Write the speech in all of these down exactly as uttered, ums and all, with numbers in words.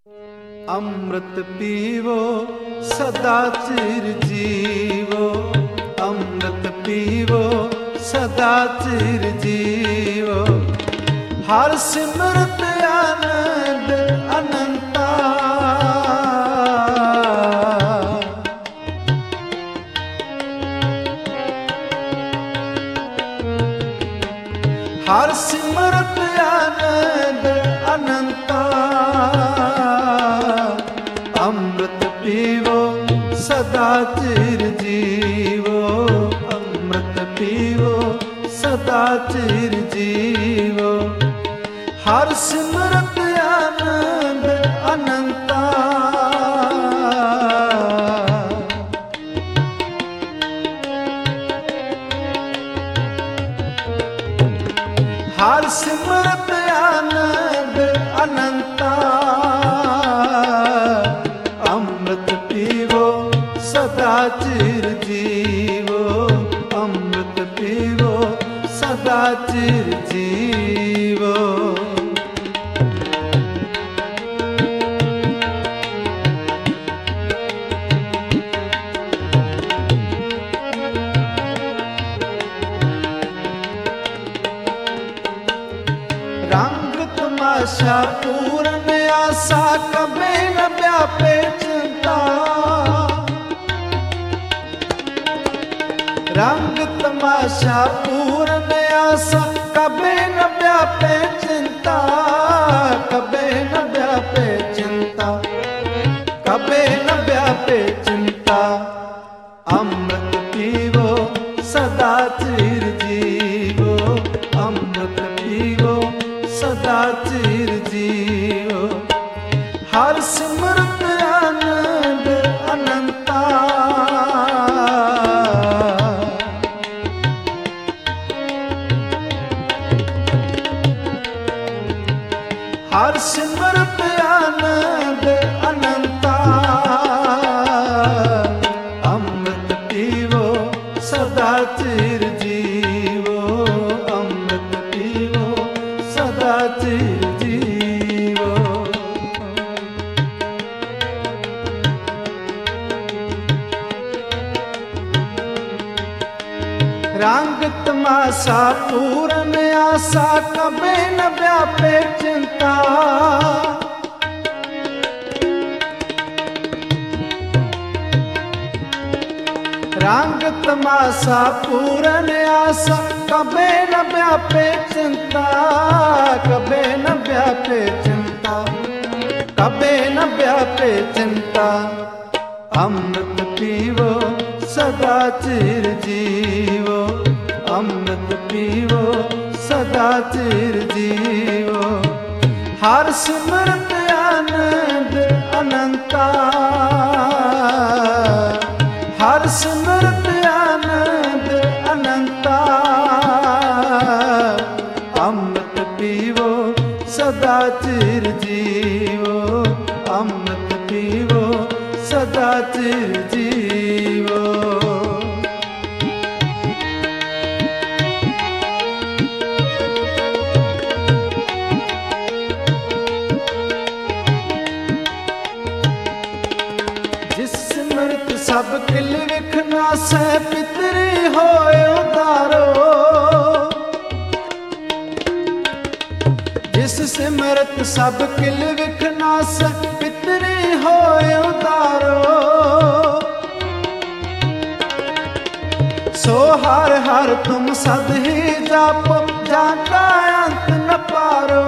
ਅੰਮ੍ਰਿਤ ਪੀਵੋ ਸਦਾ ਚਿਰ ਜੀਵੋ, ਅੰਮ੍ਰਿਤ ਪੀਵੋ ਸਦਾ ਚਿਰ ਜੀਵੋ। ਹਰ ਸਿਮਰਤ ਆਨੰਦ ਅਨੰਤਾ, ਹਰ ਸਿਮਰਤ ਆਨੰਦ ਅਨੰਤਾ। ਅੰਮ੍ਰਿਤ ਪੀਵੋ ਸਦਾ ਚਿਰ ਜੀਵੋ, ਅੰਮ੍ਰਿਤ ਪੀਵੋ ਸਦਾ ਚਿਰ ਜੀਵੋ। ਹਰ ਸਿਮਰਤ ਆਨੰਦ ਅਨੰਤਾ। ਹਰ ਸਿਮਰਤ ਆਨੰਦ ਅਨੰਤਾ। ਅੰਮ੍ਰਿਤ ਪੀਵੋ ਸਦਾ ਚਿਰ ਜੀਵੋ, ਅੰਮ੍ਰਿਤ ਪੀਵੋ ਸਦਾ ਚਿਰ ਜੀਵੋ। रंग तमाशा पूर्ण आशा, कभी न व्यापे चिंता। रंग तमाशा पूर्ण आशा, कभी न व्यापे चिंता, कभी न व्यापे चिंता, कभी न व्यापे चिंता। अमृत पीवो सदा चिर जीवो, अमृत पीवो सदा चिर जीवो। हर सिमरत आनंद अनंता। हर सिमरत आनंद अनंता। अमृत पीवो सदा चिर जीवो, अमृत पीवो सदा चिर जीवो। रंग तमाशा पूर्ण आशा, कभी न व्यापे चिंता। रंग तमाशा पूर्ण आशा, कभी न व्यापे चिंता, कभी न व्यापे चिंता, कभी न व्यापे चिंता। अमृत पीवो सदा चिर जीवो, अमृत पीवो सदा चिर जीवो। हर सिमरत आनंद अनंता। हर सिमरत आनंद अनंता। अमृत पीवो सदा चिर जीवो, अमृत पीवो सदा चिर जीवो। जिस सिमरत सब किल विखना सह, पितरी होए उतारो। जिस सिमरत सब किल विखना सह, पितरी होए उतारो। सो हर हर तुम सद ही जापो, जाका अंत न पारो।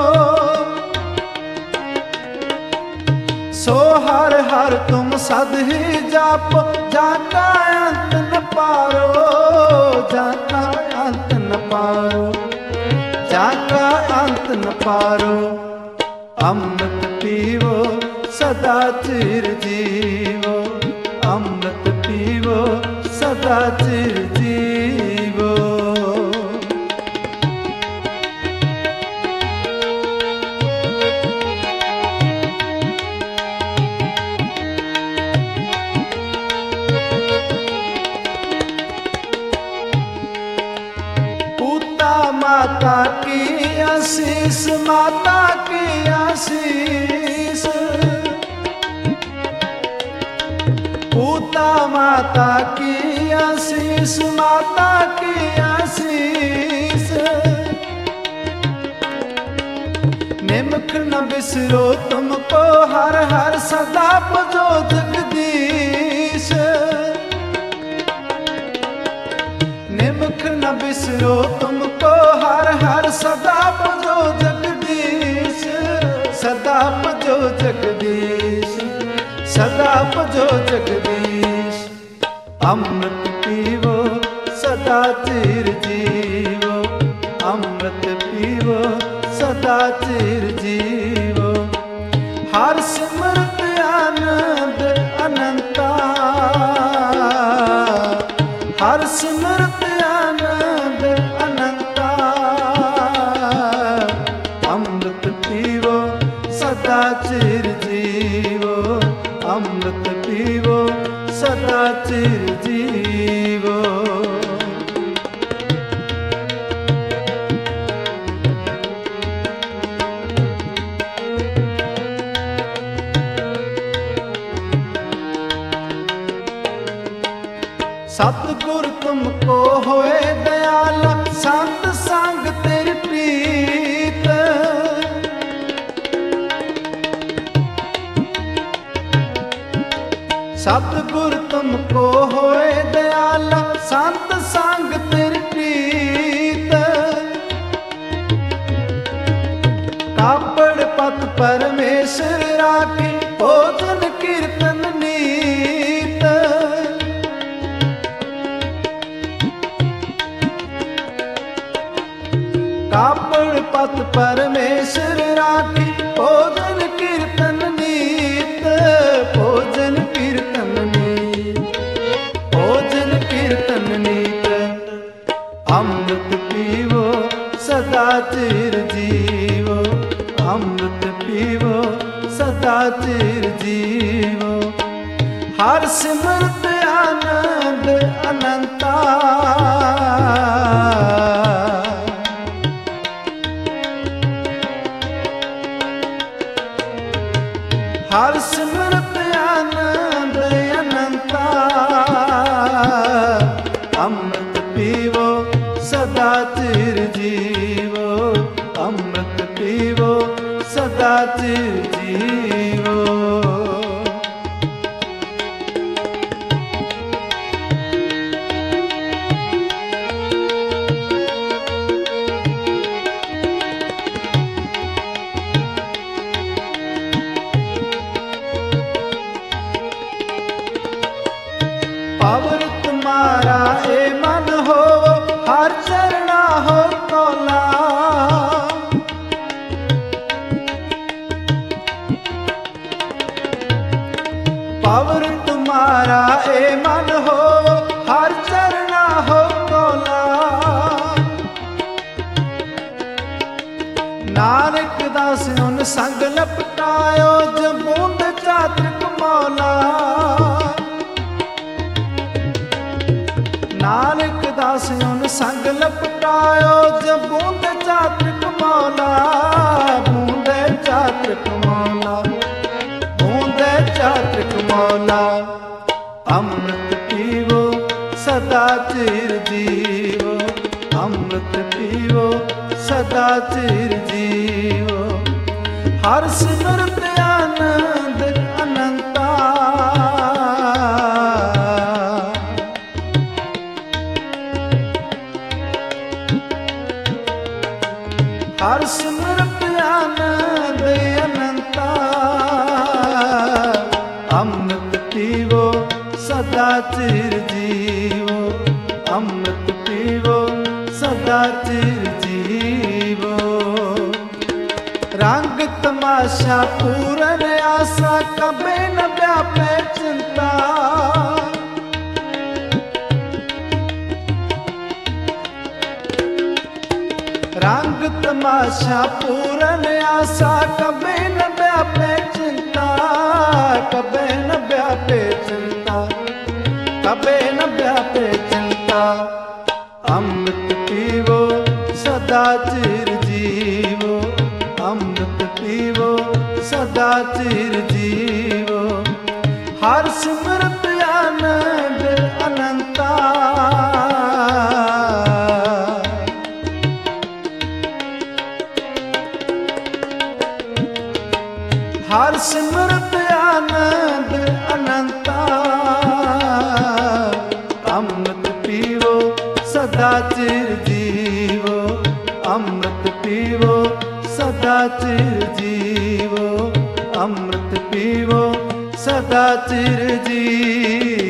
सो हर हर तुम सद ही जापो, जाका अंत न पारो, जाका अंत न पारो, जाका अंत न पारो। अमृत पीवो सदा चिर जीवो, अमृत पीवो सदा चिर जीवो। माता की आशीष, माता की आशीष। माता की आशीष, माता की आशीष। निमख न बिसरो तुमको हर हर सदा भजो जगदीश। निमख न बिसरो तुमको हर हर सदा भजो जगदीश। सदा भजो जगदीश, सदा भजो जगदीश। अमृत पीवो सदा चिर जीवो, अमृत पीवो सदा चिर जीवो। हर सिमरत आनंद अनंता, हर सिमरत आनंद अनंता। अमृत पीवो सदा चिर जीवो, अमृत पीवो सदा चिर जीवो। सतगुर तुमको होए दयाला, संत संग तेरी प्रीत। सतगुर तुमको होए दयाला, संत संग तेरी प्रीत। कापड़ पत परमेश्वर राखी, भोजन कीर्तन नीत। कापड़ पत परमेश्वर राखी, भोजन कीर्तन नीत। भोजन कीर्तन नीत, भोजन कीर्तन नीत। अमृत पीवो सदा चिर जीवो, अमृत पीवो सदा चिर जीवो। हर सिमरत आनंद अनंता, हर सिमरत आनंद अनंता। अमृत पीवो सदा चिर जीवो, अमृत पीवो सदा चिर जीवो। पावर तुम्हारा ए मन हो, हर चरना हो कौला। पावर तुम्हारा ए मन हो, हर चरना हो कौला। नानक दास उन संग लपटायो, जबूंद चातक मौला। नानक दास उन संग लपटायो, जब बूंद चातक मौला। बूंद चातक मौला, बूंद चातक मौला। अमृत पीवो सदा चिर जीवो, अमृत पीवो सदा चिर जीवो। हर सिमरत आनंद अनंता, हर सिमरत आनंद अनंता। अमृत पीवो सदा चिर जीवो, अमृत पीवो सदा चिर जीवो। रंग तमाशा पूरन आशा, कबे न व्यापे चिंता। रंग तमाशा पूरन आशा, कबे न व्यापे चिंता। कबे न व्यापे चिंता, कबे न व्यापे चिंता। अमृत पीवो सदा चिर जीवो, अमृत पीवो सदा चिर जीवो। हर सिमरत आनंद ਹਰ ਸਿਮਰਤ ਆਨੰਦ ਅਨੰਤਾ। ਅੰਮ੍ਰਿਤ ਪੀਵੋ ਸਦਾ ਚਿਰ ਜੀਵੋ, ਅੰਮ੍ਰਿਤ ਪੀਵੋ ਸਦਾ ਚਿਰ ਜੀਵੋ, ਅੰਮ੍ਰਿਤ ਪੀਵੋ ਸਦਾ ਚਿਰ ਜੀਵੋ।